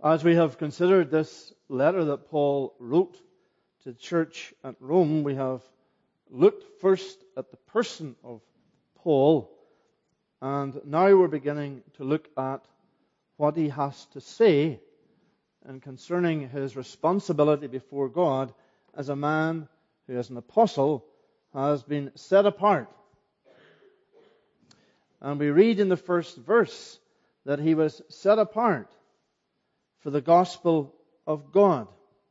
As we have considered this letter that Paul wrote to the church at Rome, we have looked first at the person of Paul, and now we're beginning to look at what he has to say and concerning his responsibility before God as a man who, as an apostle, has been set apart. And we read in the first verse that he was set apart for the gospel of God.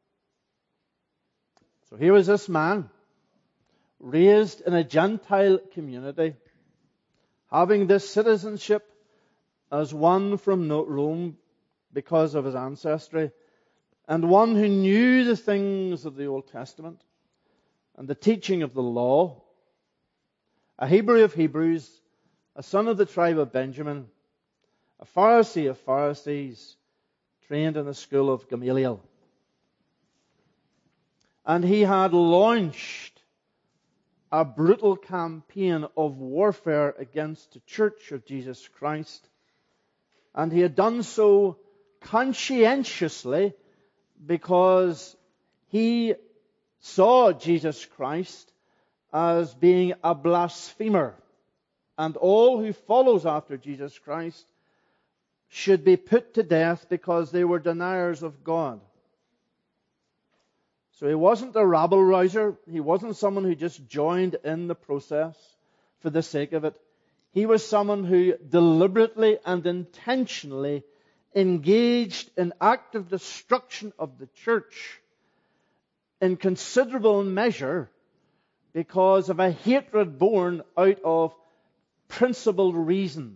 So here was this man, raised in a Gentile community, having this citizenship as one from Rome because of his ancestry, and one who knew the things of the Old Testament and the teaching of the law, a Hebrew of Hebrews, a son of the tribe of Benjamin, a Pharisee of Pharisees, trained in the school of Gamaliel. And he had launched a brutal campaign of warfare against the Church of Jesus Christ. And he had done so conscientiously because he saw Jesus Christ as being a blasphemer. And all who follows after Jesus Christ should be put to death because they were deniers of God. So he wasn't a rabble-rouser. He wasn't someone who just joined in the process for the sake of it. He was someone who deliberately and intentionally engaged in active destruction of the church in considerable measure because of a hatred born out of principled reasons.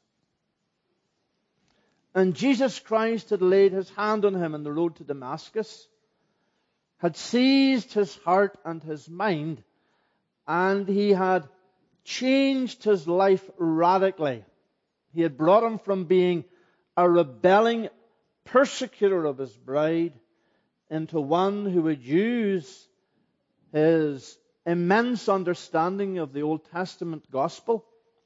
And Jesus Christ had laid his hand on him on the road to Damascus, had seized his heart and his mind, and he had changed his life radically. He had brought him from being a rebelling persecutor of his bride into one who would use his immense understanding of the Old Testament gospel,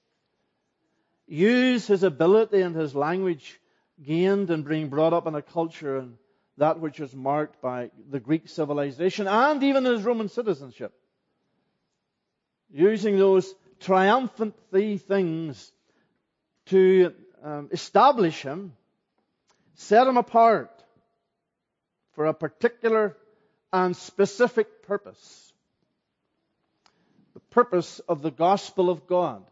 use his ability and his language gained and being brought up in a culture and that which was marked by the Greek civilization and even his Roman citizenship, using those triumphant things to establish him, set him apart for a particular and specific purpose. The purpose of the gospel of God.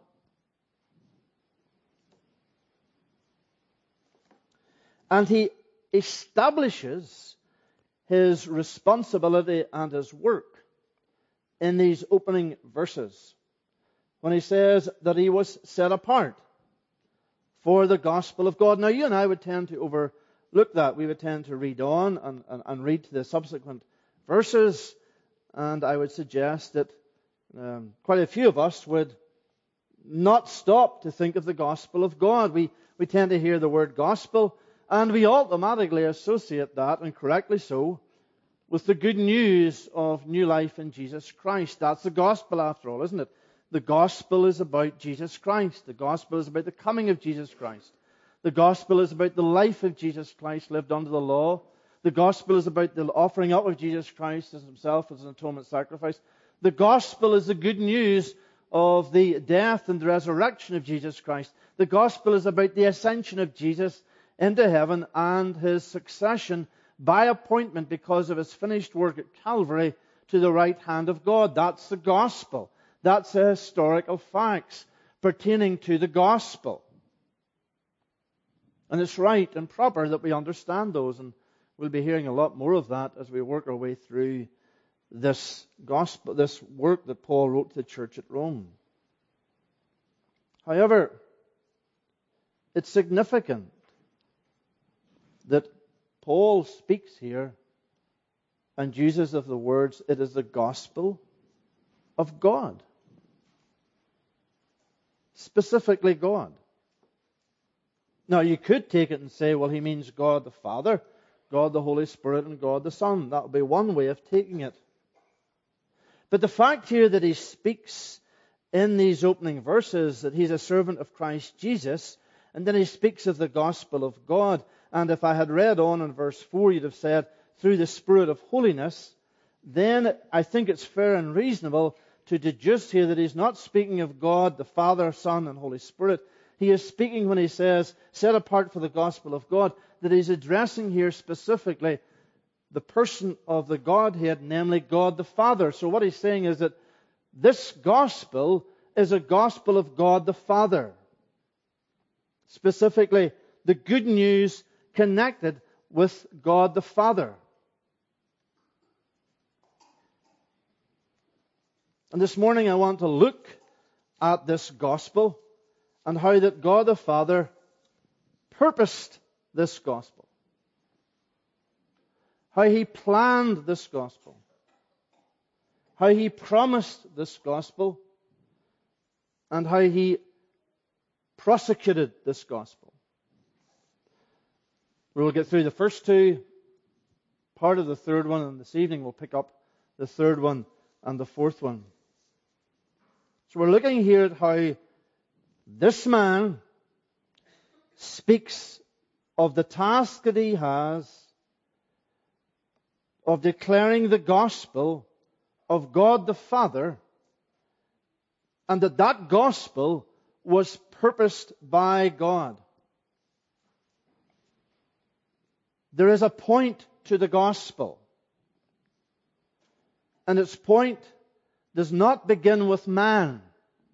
And he establishes his responsibility and his work in these opening verses when he says that he was set apart for the gospel of God. Now, you and I would tend to overlook that. We would tend to read on and read to the subsequent verses, and I would suggest that quite a few of us would not stop to think of the gospel of God. We tend to hear the word gospel, and we automatically associate that, and correctly so, with the good news of new life in Jesus Christ. That's the gospel after all, isn't it? The gospel is about Jesus Christ. The gospel is about the coming of Jesus Christ. The gospel is about the life of Jesus Christ lived under the law. The gospel is about the offering up of Jesus Christ as himself as an atonement sacrifice. The gospel is the good news of the death and the resurrection of Jesus Christ. The gospel is about the ascension of Jesus into heaven and his succession by appointment because of his finished work at Calvary to the right hand of God. That's the gospel. That's the historical facts pertaining to the gospel. And it's right and proper that we understand those, and we'll be hearing a lot more of that as we work our way through this gospel, this work that Paul wrote to the church at Rome. However, it's significant that Paul speaks here and uses of the words, it is the gospel of God. Specifically God. Now you could take it and say, well, he means God the Father, God the Holy Spirit, and God the Son. That would be one way of taking it. But the fact here that he speaks in these opening verses that he's a servant of Christ Jesus, and then he speaks of the gospel of God, and if I had read on in verse 4, you'd have said, through the Spirit of holiness, then I think it's fair and reasonable to deduce here that he's not speaking of God, the Father, Son, and Holy Spirit. He is speaking when he says, set apart for the gospel of God, that he's addressing here specifically the person of the Godhead, namely God the Father. So what he's saying is that this gospel is a gospel of God the Father. Specifically, the good news connected with God the Father. And this morning I want to look at this gospel and how that God the Father purposed this gospel. How He planned this gospel. How He promised this gospel. And how He prosecuted this gospel. We'll get through the first two, part of the third one, and this evening we'll pick up the third one and the fourth one. So we're looking here at how this man speaks of the task that he has of declaring the gospel of God the Father, and that gospel was purposed by God. There is a point to the gospel, and its point does not begin with man.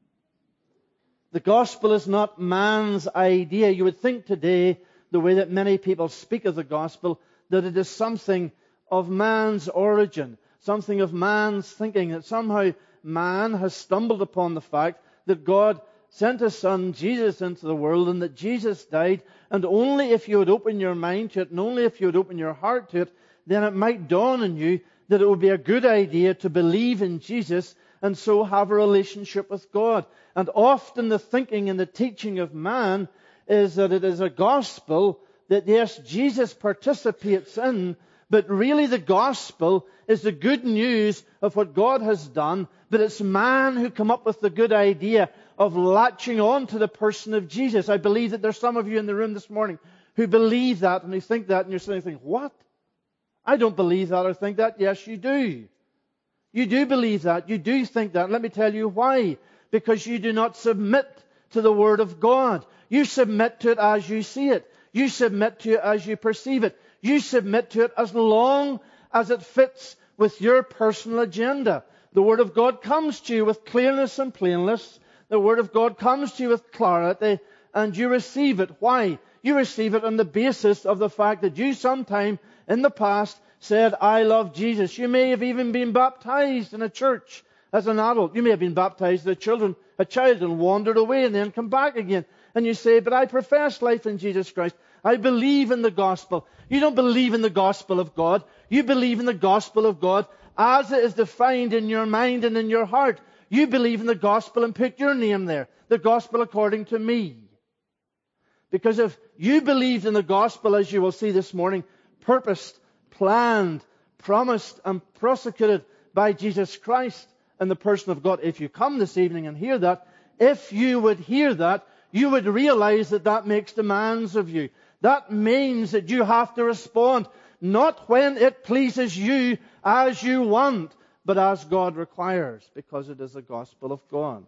The gospel is not man's idea. You would think today, the way that many people speak of the gospel, that it is something of man's origin, something of man's thinking, that somehow man has stumbled upon the fact that God sent His Son Jesus into the world and that Jesus died, and only if you would open your mind to it and only if you would open your heart to it, then it might dawn on you that it would be a good idea to believe in Jesus and so have a relationship with God. And often the thinking and the teaching of man is that it is a gospel that, yes, Jesus participates in, but really the gospel is the good news of what God has done, but it's man who come up with the good idea of latching on to the person of Jesus. I believe that there's some of you in the room this morning who believe that and who think that, and you're sitting thinking, what? I don't believe that or think that. Yes, you do. You do believe that. You do think that. Let me tell you why. Because you do not submit to the Word of God. You submit to it as you see it. You submit to it as you perceive it. You submit to it as long as it fits with your personal agenda. The Word of God comes to you with clearness and plainness. The Word of God comes to you with clarity, and you receive it. Why? You receive it on the basis of the fact that you sometime in the past said, I love Jesus. You may have even been baptized in a church as an adult. You may have been baptized as a child and wandered away and then come back again. And you say, but I profess life in Jesus Christ. I believe in the gospel. You don't believe in the gospel of God. You believe in the gospel of God as it is defined in your mind and in your heart. You believe in the gospel and put your name there. The gospel according to me. Because if you believed in the gospel, as you will see this morning, purposed, planned, promised, and prosecuted by Jesus Christ in the person of God, if you come this evening and hear that, if you would hear that, you would realize that that makes demands of you. That means that you have to respond, not when it pleases you as you want, but as God requires, because it is the gospel of God.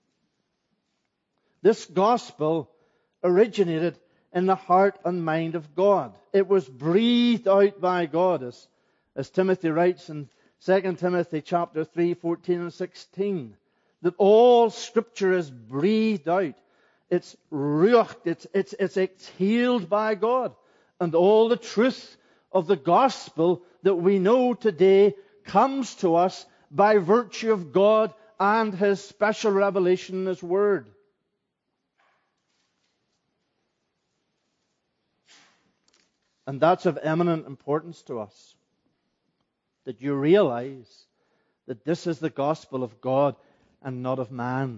This gospel originated in the heart and mind of God. It was breathed out by God, as Timothy writes in 2 Timothy chapter 3, 14 and 16, that all Scripture is breathed out. It's ruach, it's exhaled by God. And all the truth of the gospel that we know today comes to us by virtue of God and His special revelation in His Word. And that's of eminent importance to us, that you realize that this is the gospel of God and not of man.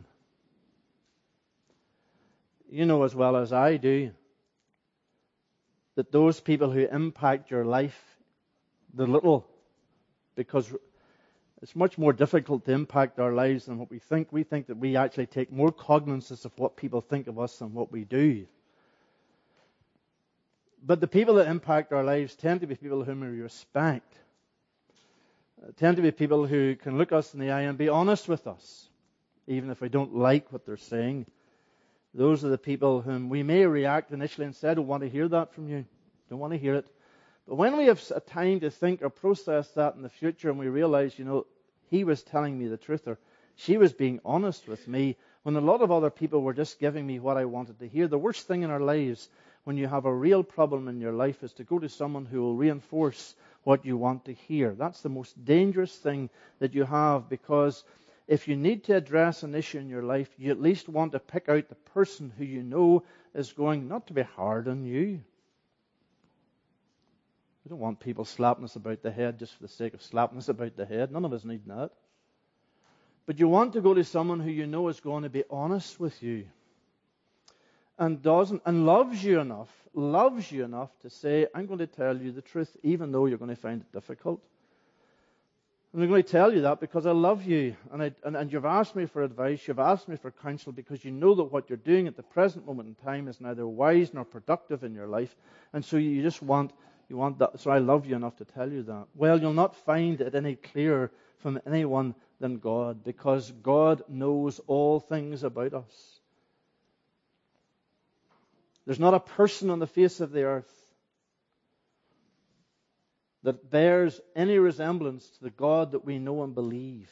You know as well as I do that those people who impact your life, the little, because it's much more difficult to impact our lives than what we think. We think that we actually take more cognizance of what people think of us than what we do. But the people that impact our lives tend to be people whom we respect. Tend to be people who can look us in the eye and be honest with us, even if we don't like what they're saying. Those are the people whom we may react initially and say, I don't want to hear that from you. Don't want to hear it. But when we have a time to think or process that in the future and we realize, he was telling me the truth, or she was being honest with me, when a lot of other people were just giving me what I wanted to hear. The worst thing in our lives when you have a real problem in your life is to go to someone who will reinforce what you want to hear. That's the most dangerous thing that you have, because if you need to address an issue in your life, you at least want to pick out the person who you know is going not to be hard on you. We don't want people slapping us about the head just for the sake of slapping us about the head. None of us need that. But you want to go to someone who you know is going to be honest with you and loves you enough to say, I'm going to tell you the truth, even though you're going to find it difficult. And I'm going to tell you that because I love you, and you've asked me for advice, you've asked me for counsel, because you know that what you're doing at the present moment in time is neither wise nor productive in your life, and so you want that. So I love you enough to tell you that. Well, you'll not find it any clearer from anyone than God, because God knows all things about us. There's not a person on the face of the earth that bears any resemblance to the God that we know and believe.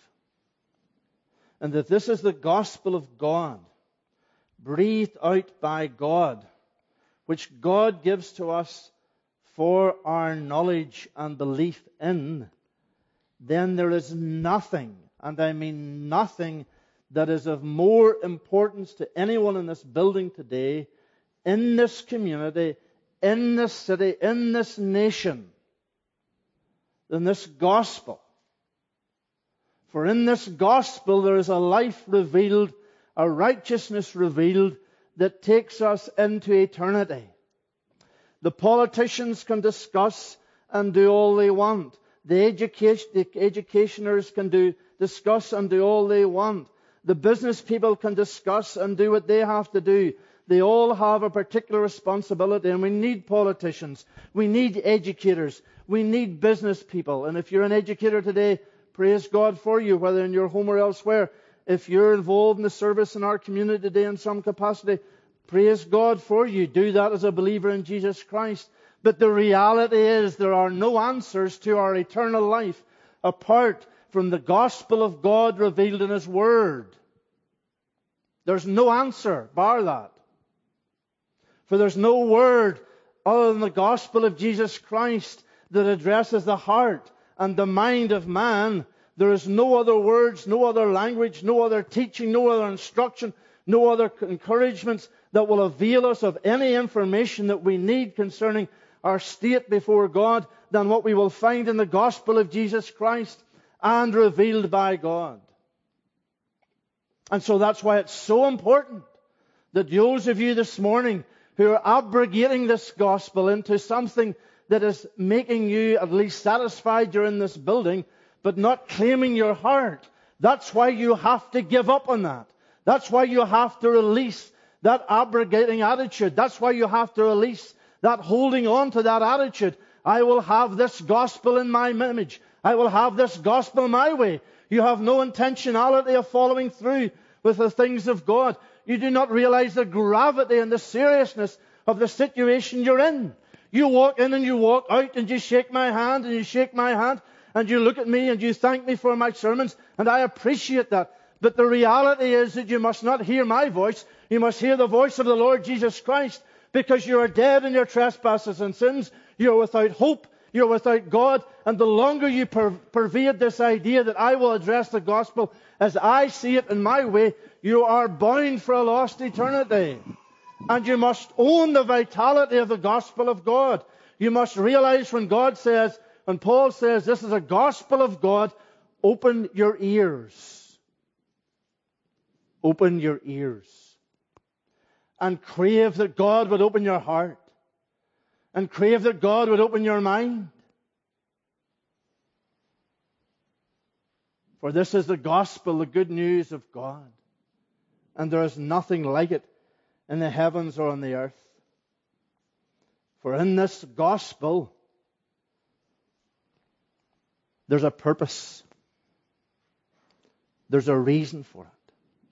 And that this is the gospel of God, breathed out by God, which God gives to us for our knowledge and belief in, then there is nothing, and I mean nothing, that is of more importance to anyone in this building today, in this community, in this city, in this nation, than this gospel. For in this gospel there is a life revealed, a righteousness revealed that takes us into eternity. The politicians can discuss and do all they want. The educationers can discuss and do all they want. The business people can discuss and do what they have to do. They all have a particular responsibility, and we need politicians. We need educators. We need business people. And if you're an educator today, praise God for you, whether in your home or elsewhere. If you're involved in the service in our community today in some capacity, praise God for you. Do that as a believer in Jesus Christ. But the reality is there are no answers to our eternal life apart from the gospel of God revealed in His Word. There's no answer bar that. For there's no word other than the gospel of Jesus Christ that addresses the heart and the mind of man. There is no other words, no other language, no other teaching, no other instruction, no other encouragements that will avail us of any information that we need concerning our state before God than what we will find in the gospel of Jesus Christ and revealed by God. And so that's why it's so important that those of you this morning who are abrogating this gospel into something that is making you at least satisfied you're in this building, but not claiming your heart. That's why you have to give up on that. That's why you have to release that abrogating attitude. That's why you have to release that holding on to that attitude. I will have this gospel in my image. I will have this gospel my way. You have no intentionality of following through with the things of God. You do not realize the gravity and the seriousness of the situation you're in. You walk in and you walk out and you shake my hand and you shake my hand and you look at me and you thank me for my sermons, and I appreciate that. But the reality is that you must not hear my voice. You must hear the voice of the Lord Jesus Christ, because you are dead in your trespasses and sins. You are without hope. You're without God. And the longer you pervade this idea that I will address the gospel as I see it in my way, you are bound for a lost eternity. And you must own the vitality of the gospel of God. You must realize when Paul says, this is a gospel of God, open your ears. Open your ears. And crave that God would open your heart. And crave that God would open your mind. For this is the gospel, the good news of God. And there is nothing like it in the heavens or on the earth. For in this gospel, there's a purpose. There's a reason for it.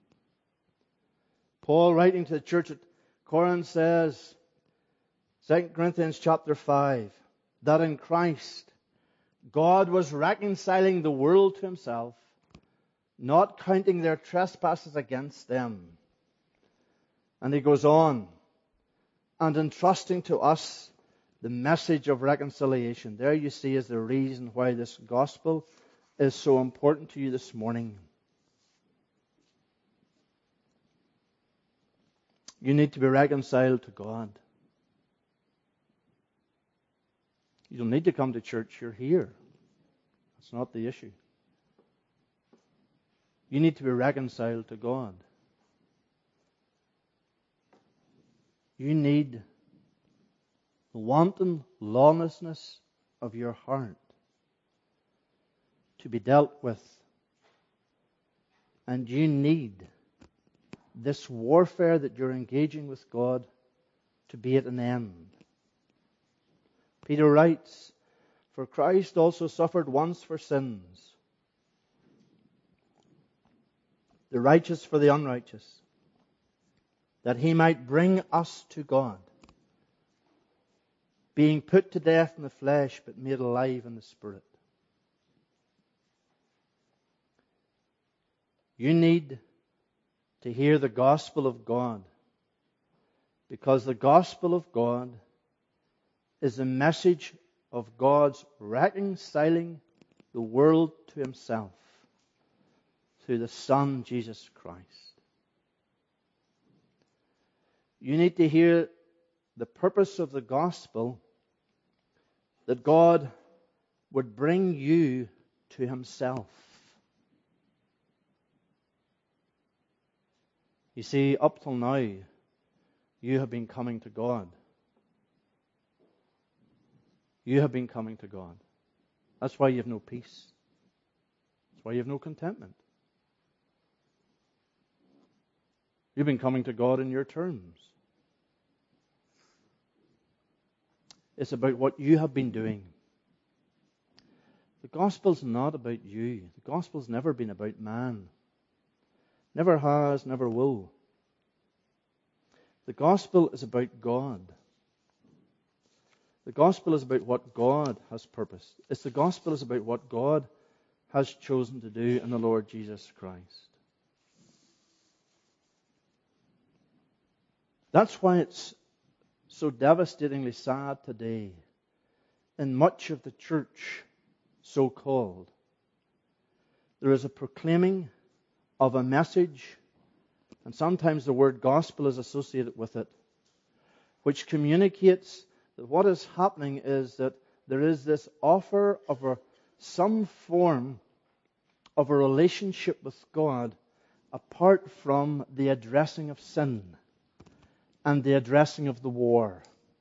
Paul, writing to the church at Corinth, says, 2 Corinthians chapter 5, that in Christ God was reconciling the world to himself, not counting their trespasses against them. And he goes on, and entrusting to us the message of reconciliation. There you see is the reason why this gospel is so important to you this morning. You need to be reconciled to God. You don't need to come to church. You're here. That's not the issue. You need to be reconciled to God. You need the wanton lawlessness of your heart to be dealt with. And you need this warfare that you're engaging with God to be at an end. Peter writes, for Christ also suffered once for sins, the righteous for the unrighteous, that he might bring us to God, being put to death in the flesh, but made alive in the Spirit. You need to hear the gospel of God, because the gospel of God is the message of God's reconciling the world to himself through the Son, Jesus Christ. You need to hear the purpose of the gospel, that God would bring you to himself. You see, up till now, you have been coming to God. You have been coming to God. That's why you have no peace. That's why you have no contentment. You've been coming to God in your terms. It's about what you have been doing. The gospel's not about you. The gospel's never been about man. Never has, never will. The gospel is about God. The gospel is about what God has purposed. The gospel is about what God has chosen to do in the Lord Jesus Christ. That's why it's so devastatingly sad today in much of the church, so-called. There is a proclaiming of a message, and sometimes the word gospel is associated with it, which communicates that what is happening is that there is this offer of some form of a relationship with God apart from the addressing of sin and the addressing of the war.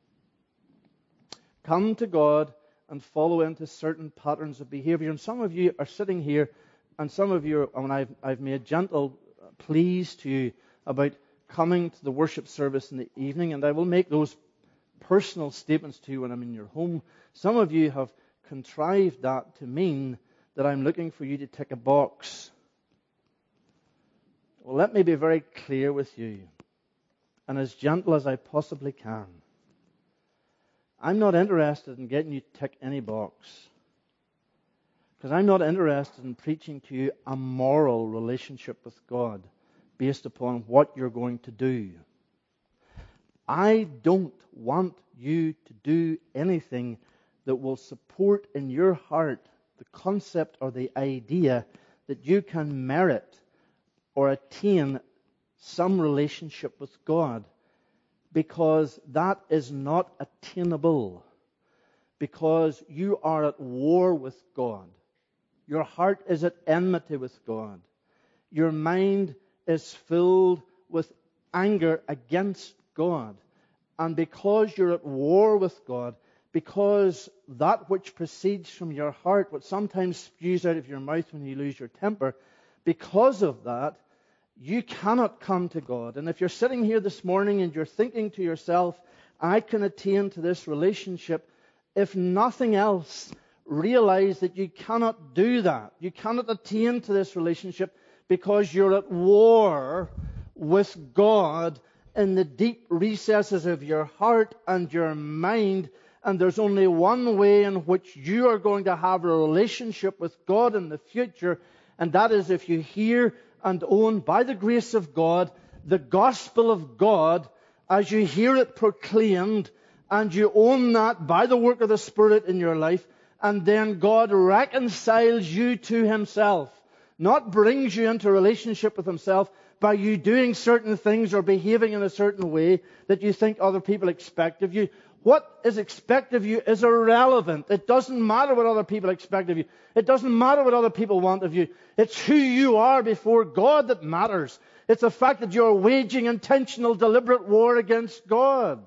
Come to God and follow into certain patterns of behavior. And some of you are sitting here, and some of you, and I've made gentle pleas to you about coming to the worship service in the evening, and I will make those personal statements to you when I'm in your home. Some of you have contrived that to mean that I'm looking for you to tick a box. Well, let me be very clear with you, and as gentle as I possibly can. I'm not interested in getting you to tick any box, because I'm not interested in preaching to you a moral relationship with God based upon what you're going to do. I don't want you to do anything that will support in your heart the concept or the idea that you can merit or attain some relationship with God, because that is not attainable, because you are at war with God. Your heart is at enmity with God. Your mind is filled with anger against God. And because you're at war with God, because that which proceeds from your heart, what sometimes spews out of your mouth when you lose your temper, because of that, you cannot come to God. And if you're sitting here this morning and you're thinking to yourself, I can attain to this relationship, if nothing else, realize that you cannot do that. You cannot attain to this relationship because you're at war with God in the deep recesses of your heart and your mind. And there's only one way in which you are going to have a relationship with God in the future, and that is if you hear and own, by the grace of God, the gospel of God as you hear it proclaimed, and you own that by the work of the Spirit in your life, and then God reconciles you to Himself. Not brings you into relationship with Himself by you doing certain things or behaving in a certain way that you think other people expect of you. What is expected of you is irrelevant. It doesn't matter what other people expect of you. It doesn't matter what other people want of you. It's who you are before God that matters. It's the fact that you're waging intentional, deliberate war against God.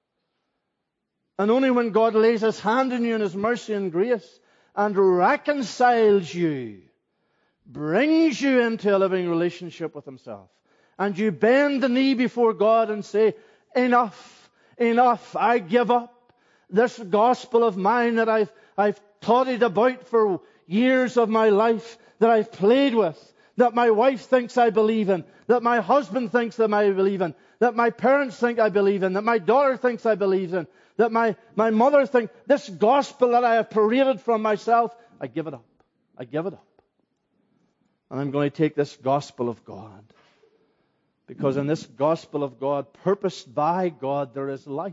And only when God lays His hand on you in His mercy and grace and reconciles you, brings you into a living relationship with Himself, and you bend the knee before God and say, enough. Enough, I give up this gospel of mine that I've totted about for years of my life, that I've played with, that my wife thinks I believe in, that my husband thinks that I believe in, that my parents think I believe in, that my daughter thinks I believe in, that my mother thinks. This gospel that I have paraded from myself, I give it up. I give it up. And I'm going to take this gospel of God. Because in this gospel of God, purposed by God, there is life.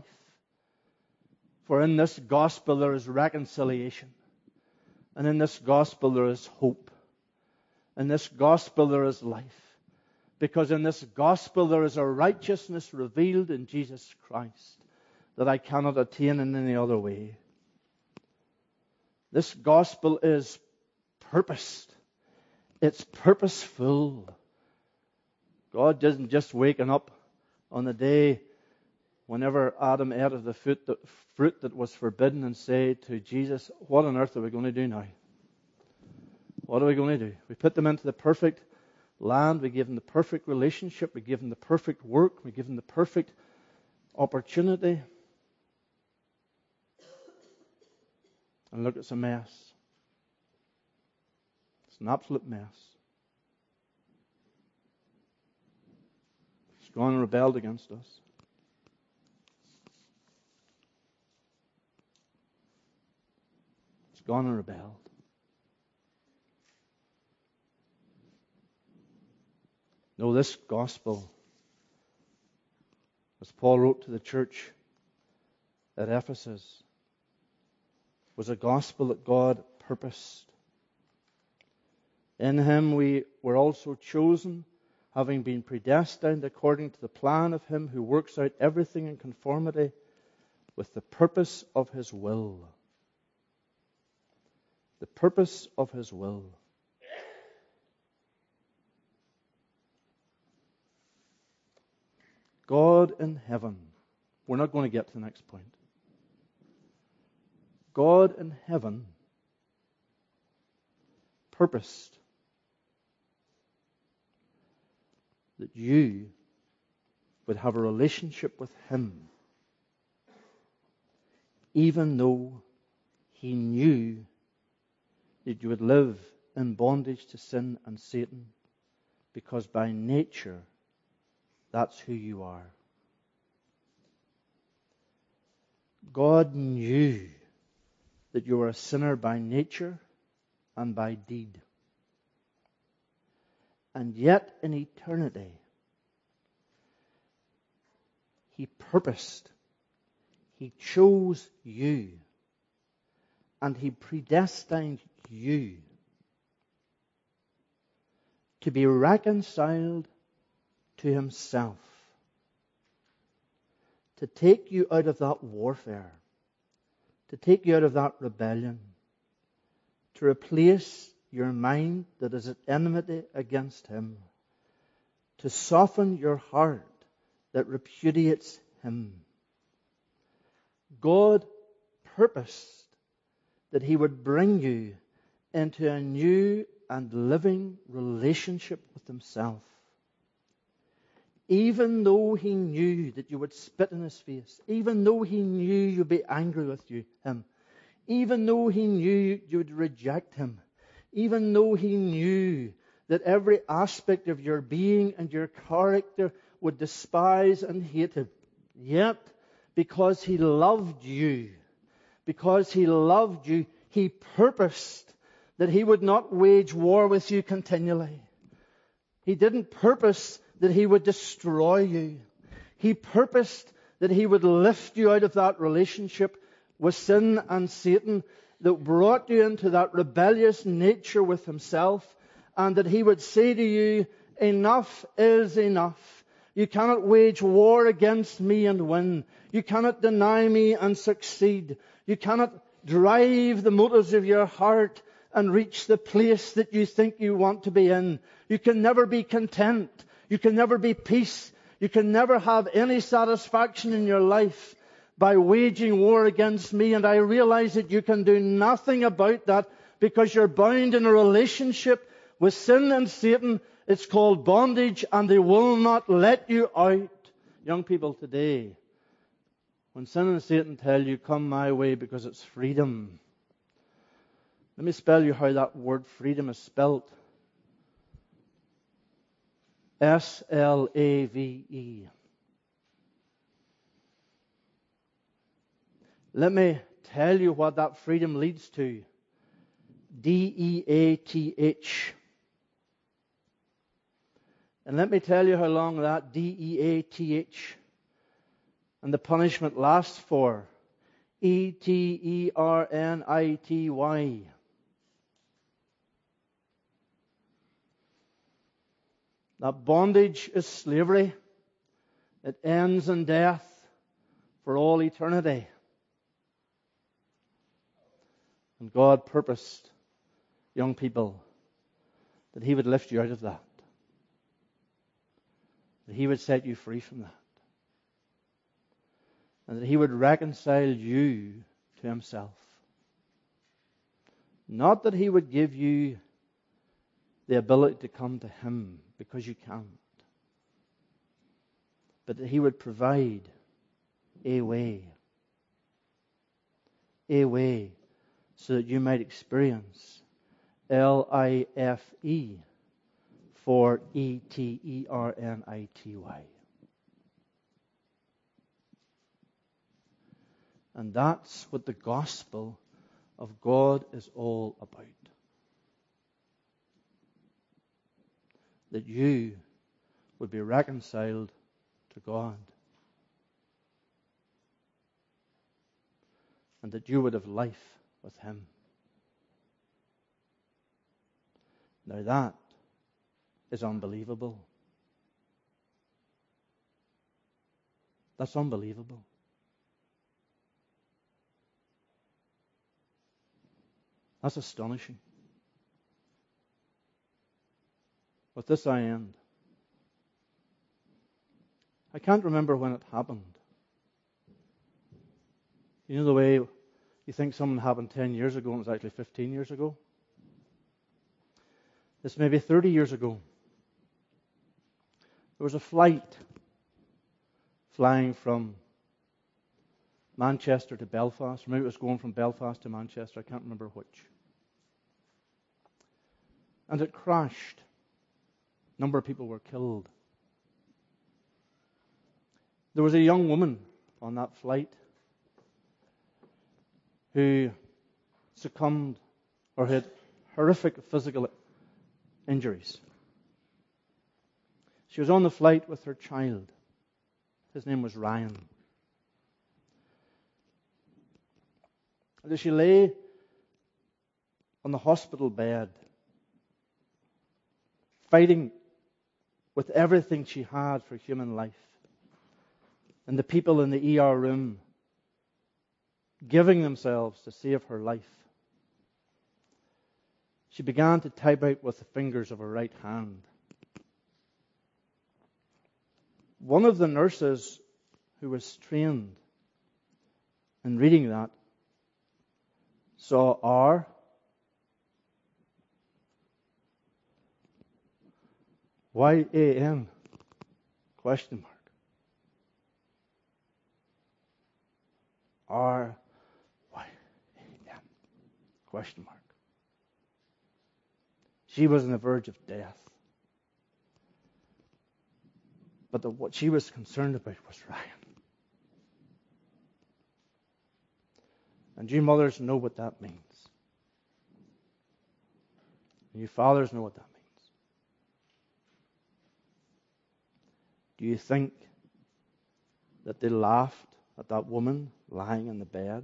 For in this gospel there is reconciliation. And in this gospel there is hope. In this gospel there is life. Because in this gospel there is a righteousness revealed in Jesus Christ that I cannot attain in any other way. This gospel is purposed. It's purposeful. God isn't just waking up on the day whenever Adam ate of the fruit that was forbidden and say to Jesus, what on earth are we going to do now? What are we going to do? We put them into the perfect land. We give them the perfect relationship. We give them the perfect work. We give them the perfect opportunity. And look, it's a mess. It's an absolute mess. It's gone and rebelled against us. It's gone and rebelled. No, this gospel, as Paul wrote to the church at Ephesus, was a gospel that God purposed. In Him we were also chosen, having been predestined according to the plan of Him who works out everything in conformity with the purpose of His will. The purpose of His will. God in heaven. We're not going to get to the next point. God in heaven purposed that you would have a relationship with Him, even though He knew that you would live in bondage to sin and Satan, because by nature that's who you are. God knew that you were a sinner by nature and by deed. And yet in eternity, He purposed, He chose you, and He predestined you to be reconciled to Himself, to take you out of that warfare, to take you out of that rebellion, to replace your mind that is at enmity against Him, to soften your heart that repudiates Him. God purposed that He would bring you into a new and living relationship with Himself, even though he knew that you would spit in his face, even though he knew you'd be angry with him, even though he knew you would reject him, even though he knew that every aspect of your being and your character would despise and hate him, yet because he loved you, he purposed that he would not wage war with you continually. He didn't purpose that he would destroy you. He purposed that he would lift you out of that relationship with sin and Satan that brought you into that rebellious nature with himself, and that he would say to you, enough is enough. You cannot wage war against me and win. You cannot deny me and succeed. You cannot drive the motives of your heart and reach the place that you think you want to be in. You can never be content. You can never be peace. You can never have any satisfaction in your life by waging war against me. And I realize that you can do nothing about that because you're bound in a relationship with sin and Satan. It's called bondage, and they will not let you out. Young people today, when sin and Satan tell you, come my way because it's freedom. Let me spell you how that word freedom is spelt. S-L-A-V-E. Let me tell you what that freedom leads to. D-E-A-T-H. And let me tell you how long that D-E-A-T-H and the punishment lasts for. E-T-E-R-N-I-T-Y. That bondage is slavery. It ends in death for all eternity. And God purposed, young people, that He would lift you out of that. That He would set you free from that. And that He would reconcile you to Himself. Not that He would give you the ability to come to Him, because you can't. But that He would provide a way. A way so that you might experience L-I-F-E for E-T-E-R-N-I-T-Y. And that's what the gospel of God is all about. That you would be reconciled to God. And that you would have life with Him. Now that is unbelievable. That's unbelievable. That's astonishing. With this I end. I can't remember when it happened. You know the way you think something happened 10 years ago and it was actually 15 years ago? This may be 30 years ago. There was a flight flying from Manchester to Belfast. Or maybe it was going from Belfast to Manchester. I can't remember which. And it crashed. A number of people were killed. There was a young woman on that flight who succumbed or had horrific physical injuries. She was on the flight with her child. His name was Ryan. And as she lay on the hospital bed, fighting with everything she had for human life, and the people in the ER room giving themselves to save her life, she began to type out with the fingers of her right hand. One of the nurses who was trained in reading that saw R, Y-A-N, Question mark. R-Y-A-N. Question mark. She was on the verge of death. But what she was concerned about was Ryan. And you mothers know what that means. And you fathers know what that means. Do you think that they laughed at that woman lying in the bed?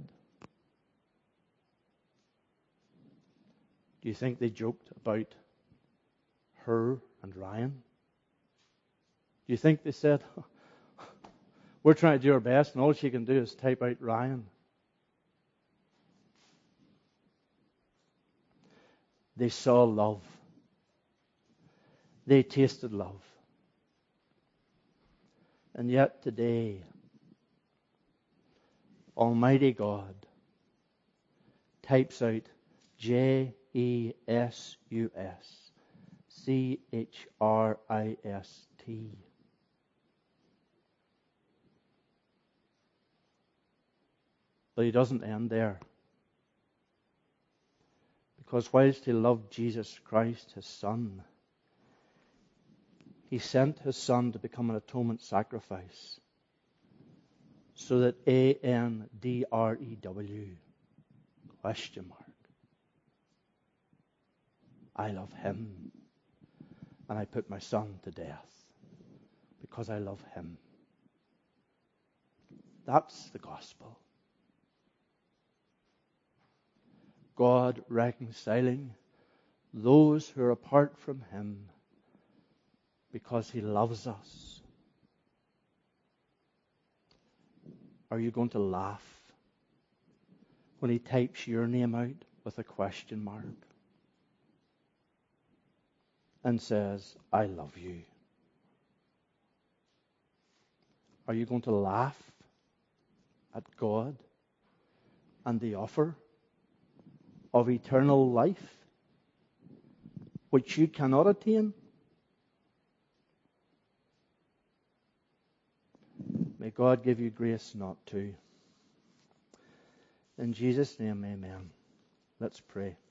Do you think they joked about her and Ryan? Do you think they said, we're trying to do our best and all she can do is type out Ryan? They saw love. They tasted love. And yet today, Almighty God types out JESUS CHRIST. But he doesn't end there. Because whilst he loved Jesus Christ, his Son, he sent his Son to become an atonement sacrifice. So that ANDREW, question mark, I love him. And I put my Son to death because I love him. That's the gospel. God reconciling those who are apart from him because he loves us. Are you going to laugh when he types your name out with a question mark and says, I love you? Are you going to laugh at God and the offer of eternal life, which you cannot attain? May God give you grace not to. In Jesus' name, amen. Let's pray.